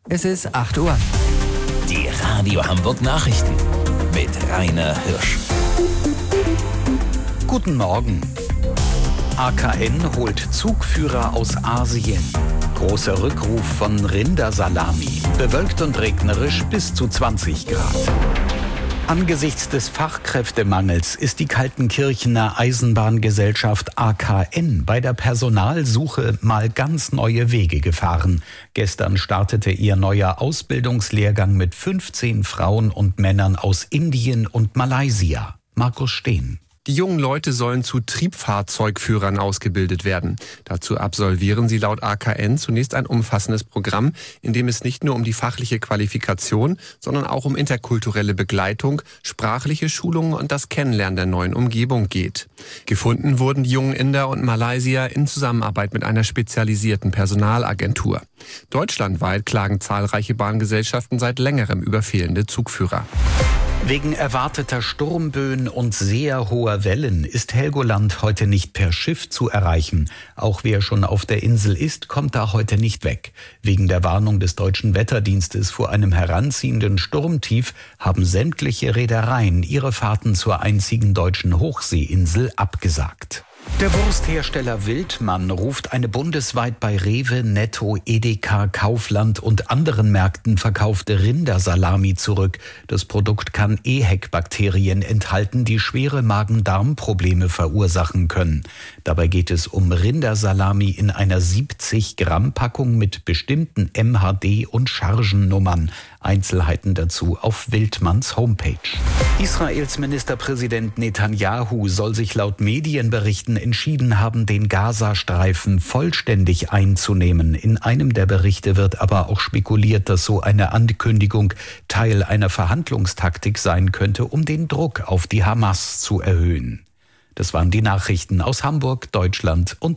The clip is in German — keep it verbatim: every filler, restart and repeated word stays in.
Es ist acht Uhr. Die Radio Hamburg Nachrichten mit Rainer Hirsch. Guten Morgen. A K N holt Zugführer aus Asien. Großer Rückruf von Rindersalami. Bewölkt und regnerisch bis zu zwanzig Grad. Angesichts des Fachkräftemangels ist die Kaltenkirchener Eisenbahngesellschaft A K N bei der Personalsuche mal ganz neue Wege gefahren. Gestern startete ihr neuer Ausbildungslehrgang mit fünfzehn Frauen und Männern aus Indien und Malaysia. Markus Steen. Die jungen Leute sollen zu Triebfahrzeugführern ausgebildet werden. Dazu absolvieren sie laut A K N zunächst ein umfassendes Programm, in dem es nicht nur um die fachliche Qualifikation, sondern auch um interkulturelle Begleitung, sprachliche Schulungen und das Kennenlernen der neuen Umgebung geht. Gefunden wurden die jungen Inder und Malaysier in Zusammenarbeit mit einer spezialisierten Personalagentur. Deutschlandweit klagen zahlreiche Bahngesellschaften seit längerem über fehlende Zugführer. Wegen erwarteter Sturmböen und sehr hoher Wellen ist Helgoland heute nicht per Schiff zu erreichen. Auch wer schon auf der Insel ist, kommt da heute nicht weg. Wegen der Warnung des Deutschen Wetterdienstes vor einem heranziehenden Sturmtief haben sämtliche Reedereien ihre Fahrten zur einzigen deutschen Hochseeinsel abgesagt. Der Wursthersteller Wildmann ruft eine bundesweit bei Rewe, Netto, Edeka, Kaufland und anderen Märkten verkaufte Rindersalami zurück. Das Produkt kann E H E C-Bakterien enthalten, die schwere Magen-Darm-Probleme verursachen können. Dabei geht es um Rindersalami in einer siebzig Gramm Packung mit bestimmten M H D- und Chargennummern. Einzelheiten dazu auf Wildmanns Homepage. Israels Ministerpräsident Netanyahu soll sich laut Medienberichten entschieden haben, den Gazastreifen vollständig einzunehmen. In einem der Berichte wird aber auch spekuliert, dass so eine Ankündigung Teil einer Verhandlungstaktik sein könnte, um den Druck auf die Hamas zu erhöhen. Das waren die Nachrichten aus Hamburg, Deutschland und